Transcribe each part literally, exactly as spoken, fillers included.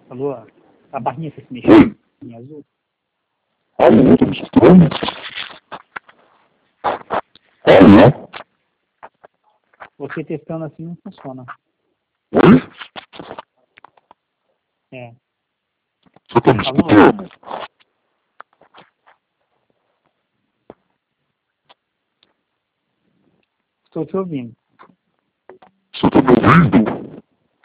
Alô? A barrinha tá se mexendo? Em azul? Alô, tá me escutando? Alô? Você testando assim não funciona. Oi? É. Você tá me Alô? escutando? Estou te ouvindo. Você tá me ouvindo?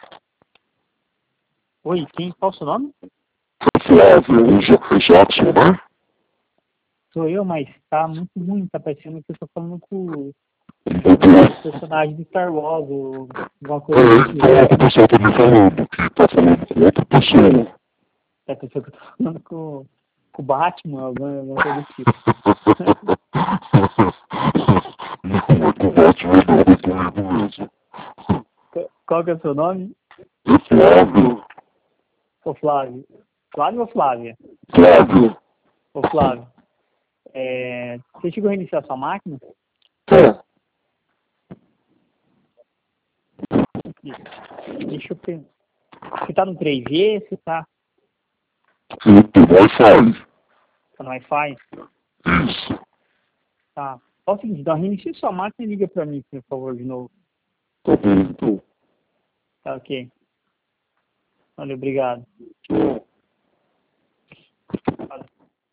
Oi, quem? Qual o seu nome? Flávio, o Ja- Jackson, né? Sou eu, mas tá muito ruim. Tá parecendo que eu tô falando com o Então, personagem de Star Wars ou alguma é, coisa assim. então outra pessoa tá me falando que tá falando com outra pessoa. É que eu tô falando com, com o Batman, alguma, alguma coisa do tipo. Não é com o Batman, não, é comigo mesmo. Qual- Qual que é o seu nome? É Flávio, Ô Flávio. Flávio ou Flávia? Flávio, Ô Flávio. É, você chegou a reiniciar sua máquina? tá, Deixa eu ver. Você tá no três G? Você tá, eu tenho Wi-Fi. tá no Wi-Fi? Isso, Tá. Fala o seguinte, dá reinicia sua máquina e liga pra mim, por favor, de novo. tá bom, então. Tá ok. Valeu, obrigado. Tchau.